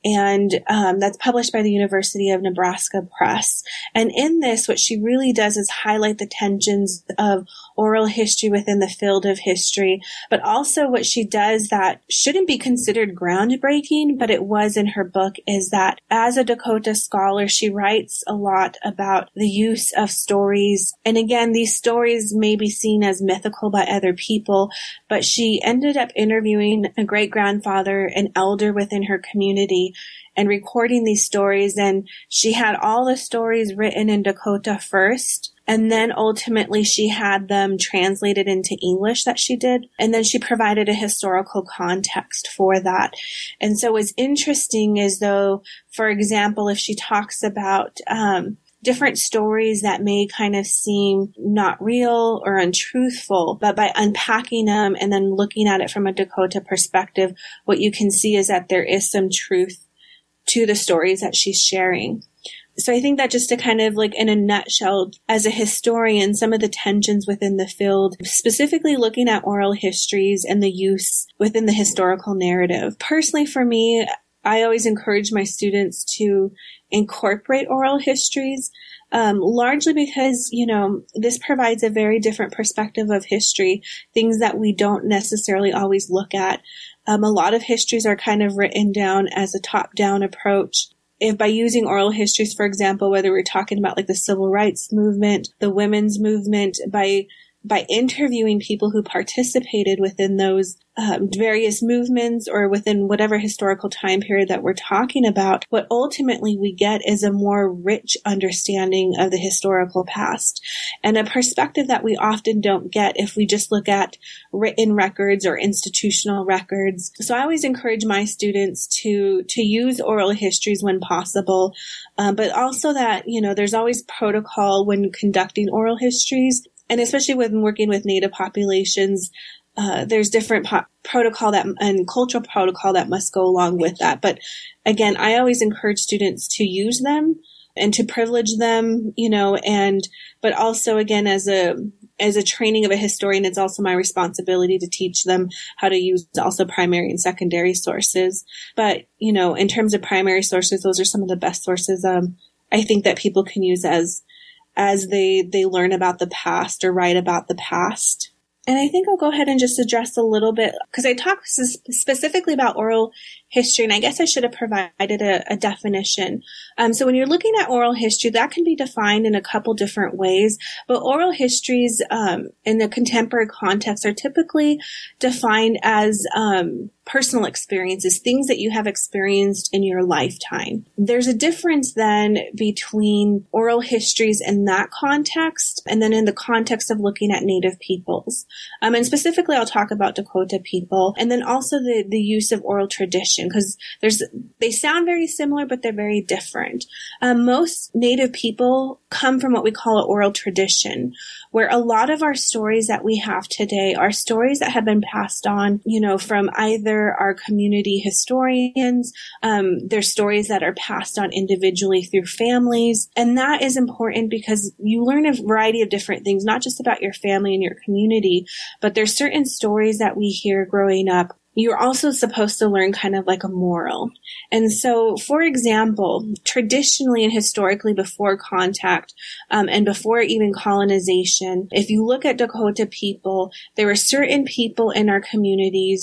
and um, that's published by the University of Nebraska Press. And in this, what she really does is highlight the tensions of oral history within the field of history, but also what she does that shouldn't be considered groundbreaking, but it was in her book, is that as a Dakota scholar, she writes a lot about the use of stories. And again, these stories may be seen as mythical by other people, but she ended up interviewing a great-grandfather, an elder within her community, and recording these stories. And she had all the stories written in Dakota first, and then ultimately she had them translated into English that she did. And then she provided a historical context for that. And so what's interesting is, though, for example, if she talks about um, different stories that may kind of seem not real or untruthful, but by unpacking them and then looking at it from a Dakota perspective, what you can see is that there is some truth to the stories that she's sharing. So I think that just to kind of like in a nutshell, as a historian, some of the tensions within the field, specifically looking at oral histories and the use within the historical narrative. Personally, for me, I always encourage my students to incorporate oral histories, um, largely because, you know, this provides a very different perspective of history, things that we don't necessarily always look at. Um, a lot of histories are kind of written down as a top-down approach. If by using oral histories, for example, whether we're talking about like the civil rights movement, the women's movement, by by interviewing people who participated within those um, various movements or within whatever historical time period that we're talking about, what ultimately we get is a more rich understanding of the historical past and a perspective that we often don't get if we just look at written records or institutional records. So I always encourage my students to to use oral histories when possible, um, but also that, you know, there's always protocol when conducting oral histories. And especially when working with Native populations, uh, there's different po- protocol that and cultural protocol that must go along with that. But again, I always encourage students to use them and to privilege them, you know, and but also again as a as a training of a historian, it's also my responsibility to teach them how to use also primary and secondary sources. But you know, in terms of primary sources, those are some of the best sources um, I think that people can use as. as they, they learn about the past or write about the past. And I think I'll go ahead and just address a little bit, because I talked specifically about oral history, and I guess I should have provided a, a definition. Um, so when you're looking at oral history, that can be defined in a couple different ways, but oral histories um, in the contemporary context are typically defined as um, personal experiences, things that you have experienced in your lifetime. There's a difference then between oral histories in that context and then in the context of looking at Native peoples. Um, and specifically, I'll talk about Dakota people, and then also the, the use of oral tradition, because there's they sound very similar, but they're very different. Um, most Native people come from what we call an oral tradition, where a lot of our stories that we have today are stories that have been passed on, you know, from either our community historians, um, they're stories that are passed on individually through families. And that is important because you learn a variety of different things, not just about your family and your community, but there's certain stories that we hear growing up. You're also supposed to learn kind of like a moral. And so, for example, traditionally and historically before contact um, and before even colonization, if you look at Dakota people, there were certain people in our communities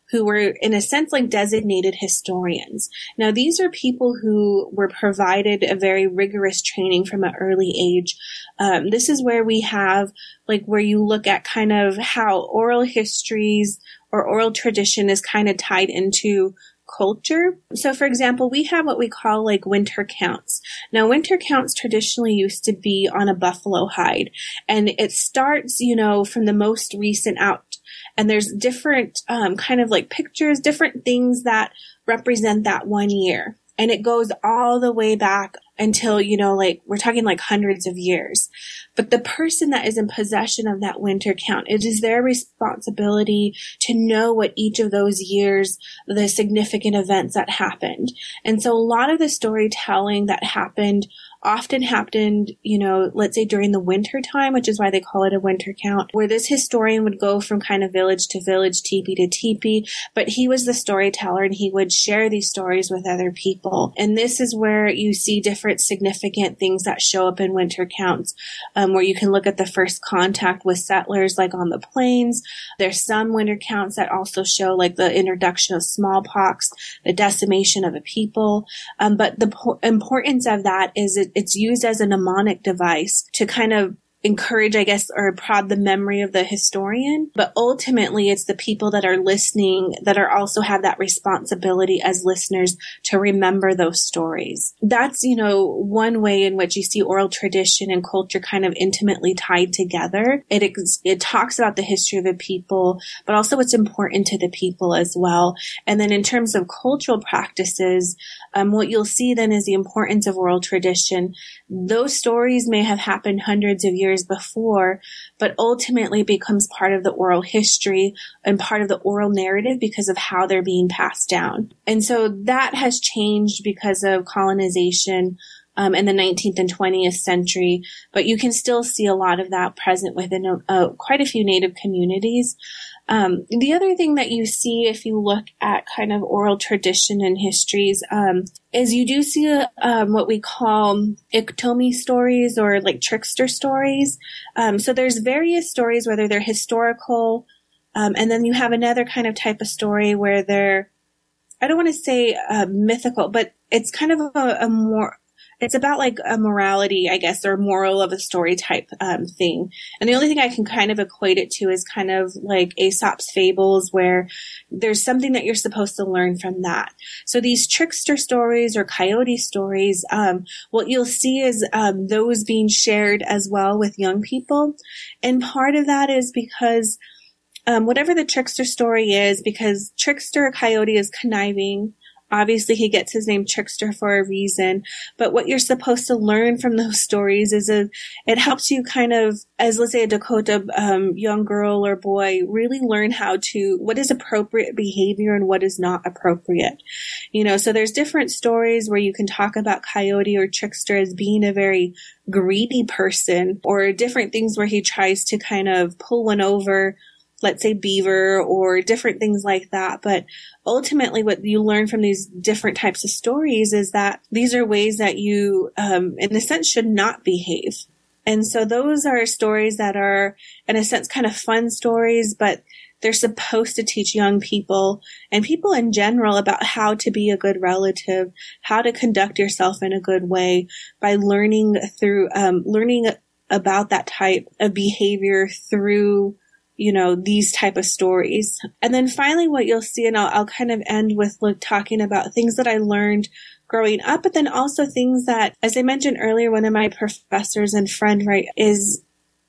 who were, in a sense, like designated historians. Now, these are people who were provided a very rigorous training from an early age. Um, this is where we have, like, where you look at kind of how oral histories or oral tradition is kind of tied into culture. So, for example, we have what we call like winter counts. Now, winter counts traditionally used to be on a buffalo hide, and it starts, you know, from the most recent out. And there's different um, kind of like pictures, different things that represent that one year. And it goes all the way back until, you know, like we're talking like hundreds of years. But the person that is in possession of that winter count, it is their responsibility to know what each of those years, the significant events that happened. And so a lot of the storytelling that happened often happened, you know, let's say during the winter time, which is why they call it a winter count, where this historian would go from kind of village to village, teepee to teepee, but he was the storyteller and he would share these stories with other people. And this is where you see different significant things that show up in winter counts, um, where you can look at the first contact with settlers, like on the plains. There's some winter counts that also show like the introduction of smallpox, the decimation of a people. Um, but the po- importance of that is it it's used as a mnemonic device to kind of encourage, I guess, or prod the memory of the historian. But ultimately, it's the people that are listening that are also have that responsibility as listeners to remember those stories. That's, you know, one way in which you see oral tradition and culture kind of intimately tied together. It ex- it talks about the history of the people, but also what's important to the people as well. And then in terms of cultural practices, um, what you'll see then is the importance of oral tradition. Those stories may have happened hundreds of years before, but ultimately becomes part of the oral history and part of the oral narrative because of how they're being passed down. And so that has changed because of colonization um, in the nineteenth and twentieth century, but you can still see a lot of that present within a, a, quite a few Native communities. Um, the other thing that you see if you look at kind of oral tradition and histories um, is you do see a, um, what we call Iktomi stories or like trickster stories. Um, so there's various stories, whether they're historical, um, and then you have another kind of type of story where they're, I don't want to say uh, mythical, but it's kind of a, a more, it's about like a morality, I guess, or moral of a story type um, thing. And the only thing I can kind of equate it to is kind of like Aesop's fables, where there's something that you're supposed to learn from that. So these trickster stories or coyote stories, um, what you'll see is um, those being shared as well with young people. And part of that is because um, whatever the trickster story is, because trickster coyote is conniving. Obviously, he gets his name Trickster for a reason. But what you're supposed to learn from those stories is a, it helps you kind of, as let's say a Dakota um, young girl or boy, really learn how to, what is appropriate behavior and what is not appropriate. You know, so there's different stories where you can talk about Coyote or Trickster as being a very greedy person, or different things where he tries to kind of pull one over, let's say beaver or different things like that. But ultimately what you learn from these different types of stories is that these are ways that you, um, in a sense, should not behave. And so those are stories that are, in a sense, kind of fun stories, but they're supposed to teach young people and people in general about how to be a good relative, how to conduct yourself in a good way by learning through, um, learning about that type of behavior through, you know, these type of stories. And then finally what you'll see, and I'll, I'll kind of end with like talking about things that I learned growing up, but then also things that, as I mentioned earlier, one of my professors and friend, right, is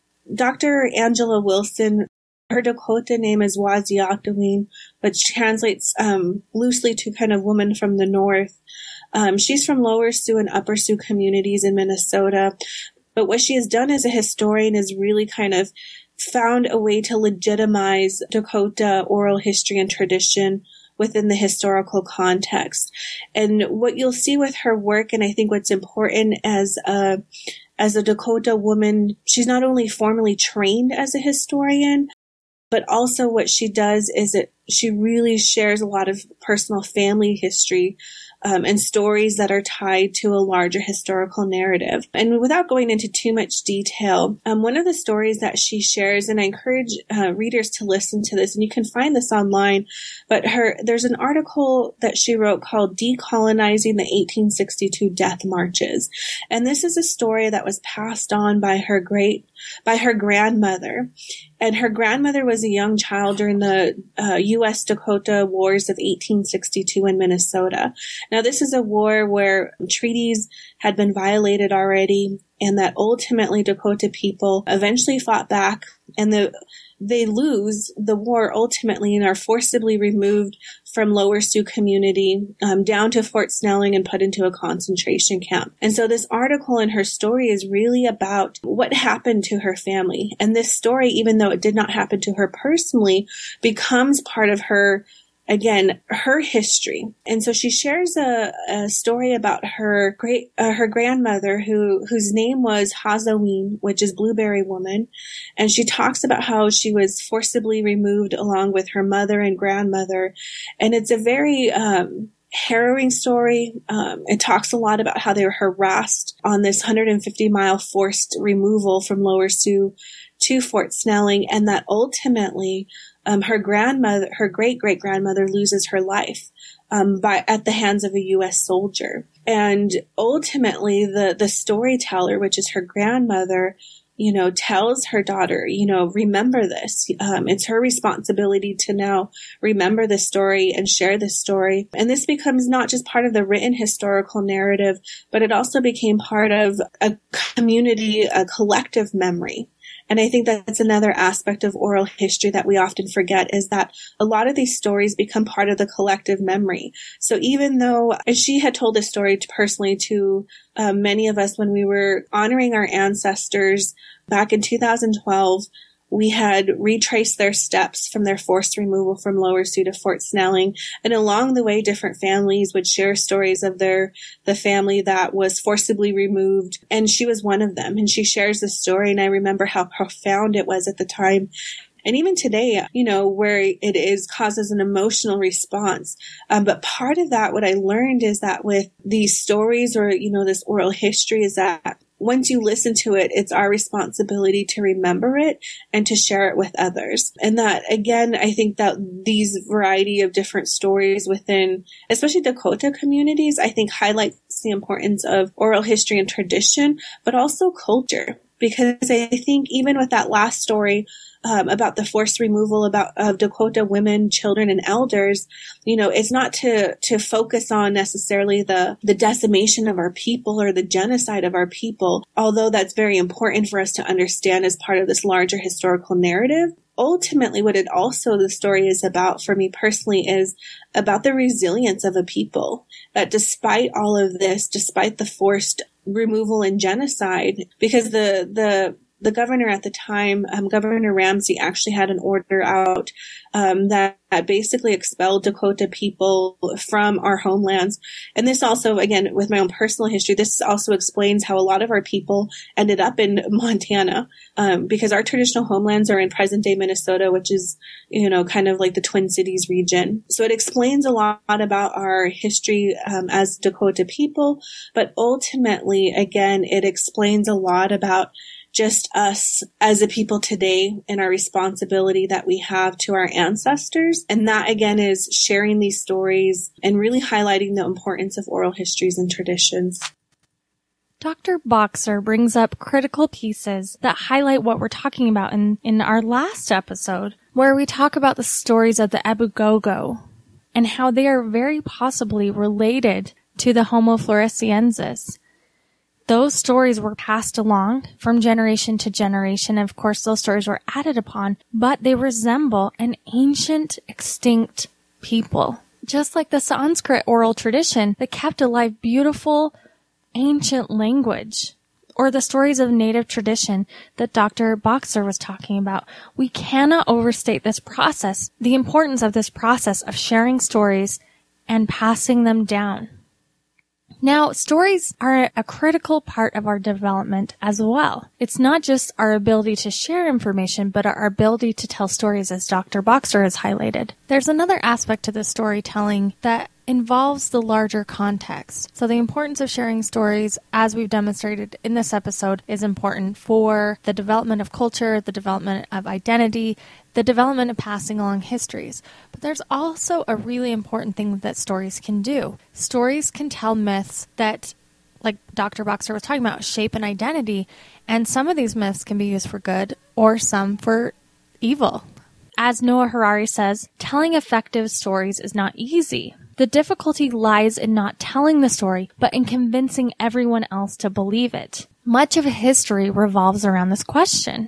Doctor Angela Wilson. Her Dakota name is Waziaktawin, which translates um, loosely to kind of woman from the north. Um, she's from Lower Sioux and Upper Sioux communities in Minnesota. But what she has done as a historian is really kind of found a way to legitimize Dakota oral history and tradition within the historical context. And what you'll see with her work, and I think what's important as a, as a Dakota woman, she's not only formally trained as a historian, but also what she does is it, she really shares a lot of personal family history um, and stories that are tied to a larger historical narrative. And without going into too much detail, um, one of the stories that she shares, and I encourage uh, readers to listen to this, and you can find this online, but her there's an article that she wrote called Decolonizing the eighteen sixty-two Death Marches. And this is a story that was passed on by her great, by her grandmother. And her grandmother was a young child during the uh, U S Dakota Wars of eighteen sixty-two in Minnesota. Now, this is a war where treaties had been violated already, and that ultimately Dakota people eventually fought back, and the they lose the war ultimately and are forcibly removed from Lower Sioux community um, down to Fort Snelling and put into a concentration camp. And so this article and her story is really about what happened to her family. And this story, even though it did not happen to her personally, becomes part of her, again, her history. And so she shares a, a story about her great, uh, her grandmother who, whose name was Hazaween, which is Blueberry Woman. And she talks about how she was forcibly removed along with her mother and grandmother. And it's a very, um, harrowing story. Um, it talks a lot about how they were harassed on this one hundred fifty mile forced removal from Lower Sioux to Fort Snelling, and that ultimately Um, her grandmother, her great-great-grandmother loses her life um, by at the hands of a U S soldier. And ultimately, the, the storyteller, which is her grandmother, you know, tells her daughter, you know, remember this. Um, it's her responsibility to now remember this story and share this story. And this becomes not just part of the written historical narrative, but it also became part of a community, a collective memory. And I think that's another aspect of oral history that we often forget, is that a lot of these stories become part of the collective memory. So even though, and she had told this story to, personally to uh, many of us when we were honoring our ancestors back in two thousand twelve, we had retraced their steps from their forced removal from Lower Sioux to Fort Snelling. And along the way, different families would share stories of their, the family that was forcibly removed. And she was one of them. And she shares the story. And I remember how profound it was at the time. And even today, you know, where it is causes an emotional response. Um, but part of that, what I learned is that with these stories or, you know, this oral history is that once you listen to it, it's our responsibility to remember it and to share it with others. And that, again, I think that these variety of different stories within, especially Dakota communities, I think highlights the importance of oral history and tradition, but also culture. Because I think even with that last story, Um, about the forced removal about of Dakota women, children, and elders, you know, it's not to to focus on necessarily the the decimation of our people or the genocide of our people, although that's very important for us to understand as part of this larger historical narrative. Ultimately, what it also, the story is about for me personally, is about the resilience of a people, that despite all of this, despite the forced removal and genocide, because the the The governor at the time, um, Governor Ramsey, actually had an order out um, that, that basically expelled Dakota people from our homelands. And this also, again, with my own personal history, this also explains how a lot of our people ended up in Montana, um, because our traditional homelands are in present-day Minnesota, which is, you know, kind of like the Twin Cities region. So it explains a lot about our history um, as Dakota people, but ultimately, again, it explains a lot about just us as a people today and our responsibility that we have to our ancestors. And that, again, is sharing these stories and really highlighting the importance of oral histories and traditions. Doctor Boxer brings up critical pieces that highlight what we're talking about in, in our last episode, where we talk about the stories of the Ebugogo and how they are very possibly related to the Homo floresiensis. Those stories were passed along from generation to generation. And of course, those stories were added upon, but they resemble an ancient, extinct people. Just like the Sanskrit oral tradition that kept alive beautiful, ancient language, or the stories of native tradition that Doctor Boxer was talking about. We cannot overstate this process, the importance of this process of sharing stories and passing them down. Now, stories are a critical part of our development as well. It's not just our ability to share information, but our ability to tell stories, as Doctor Boxer has highlighted. There's another aspect to the storytelling that involves the larger context. So the importance of sharing stories, as we've demonstrated in this episode, is important for the development of culture, the development of identity, the development of passing along histories. But there's also a really important thing that stories can do. Stories can tell myths that, like Doctor Boxer was talking about, shape an identity, and some of these myths can be used for good or some for evil. As Noah Harari says, telling effective stories is not easy. The difficulty lies in not telling the story, but in convincing everyone else to believe it. Much of history revolves around this question.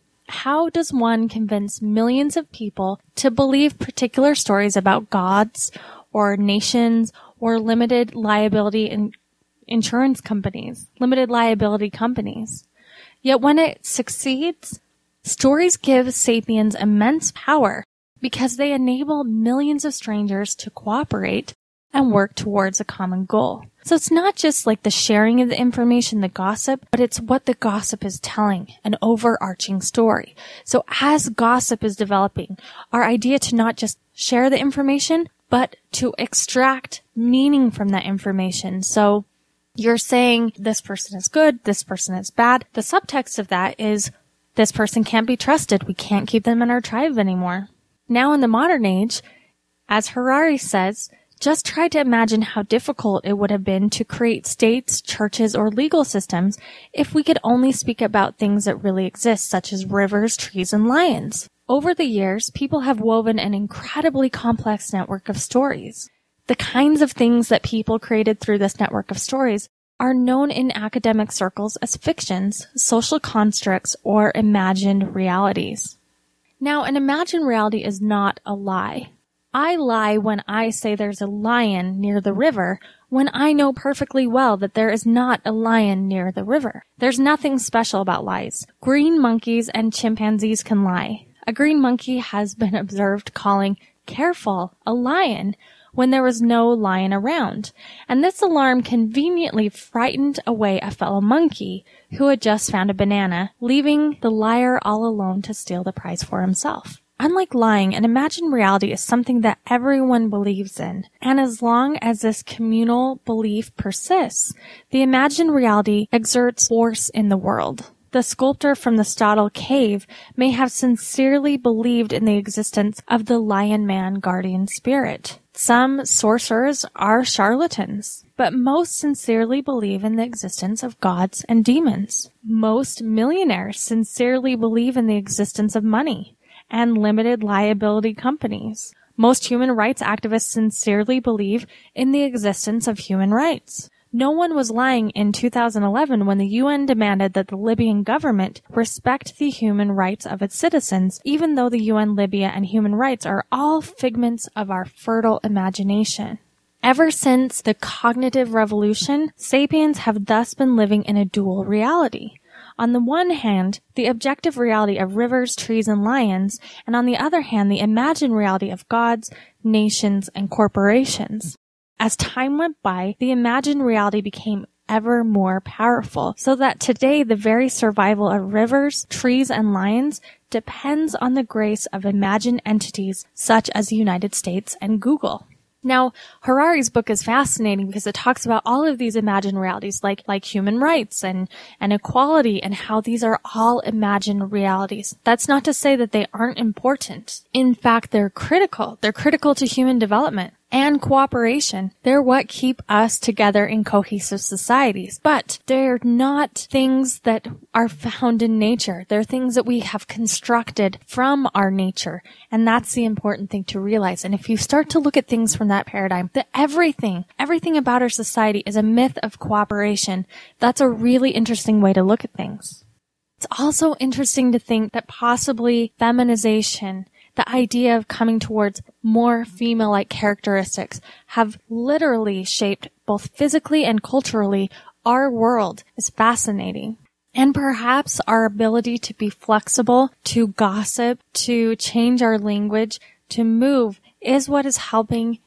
How does one convince millions of people to believe particular stories about gods or nations or limited liability in insurance companies, limited liability companies? Yet when it succeeds, stories give sapiens immense power because they enable millions of strangers to cooperate and work towards a common goal. So it's not just like the sharing of the information, the gossip, but it's what the gossip is telling, an overarching story. So as gossip is developing, our idea to not just share the information, but to extract meaning from that information. So you're saying this person is good, this person is bad. The subtext of that is this person can't be trusted. We can't keep them in our tribe anymore. Now in the modern age, as Harari says, just try to imagine how difficult it would have been to create states, churches, or legal systems if we could only speak about things that really exist, such as rivers, trees, and lions. Over the years, people have woven an incredibly complex network of stories. The kinds of things that people created through this network of stories are known in academic circles as fictions, social constructs, or imagined realities. Now, an imagined reality is not a lie. I lie when I say there's a lion near the river, when I know perfectly well that there is not a lion near the river. There's nothing special about lies. Green monkeys and chimpanzees can lie. A green monkey has been observed calling, "Careful, a lion," when there was no lion around. And this alarm conveniently frightened away a fellow monkey who had just found a banana, leaving the liar all alone to steal the prize for himself. Unlike lying, an imagined reality is something that everyone believes in. And as long as this communal belief persists, the imagined reality exerts force in the world. The sculptor from the Stadel cave may have sincerely believed in the existence of the lion man guardian spirit. Some sorcerers are charlatans, but most sincerely believe in the existence of gods and demons. Most millionaires sincerely believe in the existence of money and limited liability companies. Most human rights activists sincerely believe in the existence of human rights. No one was lying in two thousand eleven when the U N demanded that the Libyan government respect the human rights of its citizens, even though the U N, Libya, and human rights are all figments of our fertile imagination. Ever since the cognitive revolution, sapiens have thus been living in a dual reality. On the one hand, the objective reality of rivers, trees, and lions, and on the other hand, the imagined reality of gods, nations, and corporations. As time went by, the imagined reality became ever more powerful, so that today the very survival of rivers, trees, and lions depends on the grace of imagined entities such as the United States and Google. Now, Harari's book is fascinating because it talks about all of these imagined realities like, like human rights and, and equality and how these are all imagined realities. That's not to say that they aren't important. In fact, they're critical. They're critical to human development and cooperation. They're what keep us together in cohesive societies. But they're not things that are found in nature. They're things that we have constructed from our nature. And that's the important thing to realize. And if you start to look at things from that paradigm, that everything, everything about our society is a myth of cooperation, that's a really interesting way to look at things. It's also interesting to think that possibly feminization, the idea of coming towards more female-like characteristics, have literally shaped both physically and culturally our world is fascinating. And perhaps our ability to be flexible, to gossip, to change our language, to move is what is helping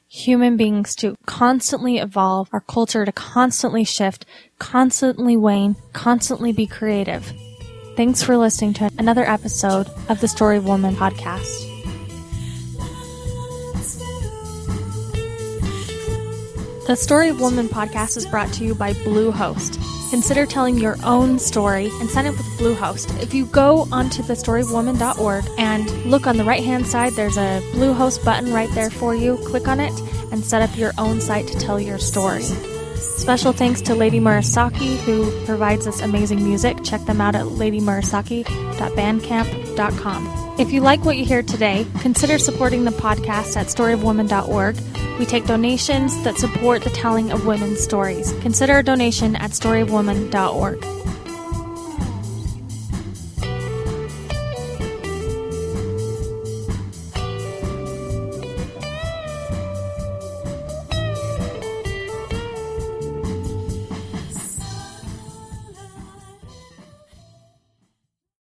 human beings to constantly evolve, our culture to constantly shift, constantly wane, constantly be creative. Thanks for listening to another episode of the Story of Woman podcast. The Story of Woman podcast is brought to you by Bluehost. Consider telling your own story and sign up with Bluehost. If you go onto the story of woman dot org and look on the right-hand side, there's a Bluehost button right there for you. Click on it and set up your own site to tell your story. Special thanks to Lady Murasaki, who provides us amazing music. Check them out at lady murasaki dot bandcamp dot com. If you like what you hear today, consider supporting the podcast at story of woman dot org. We take donations that support the telling of women's stories. Consider a donation at story of woman dot org.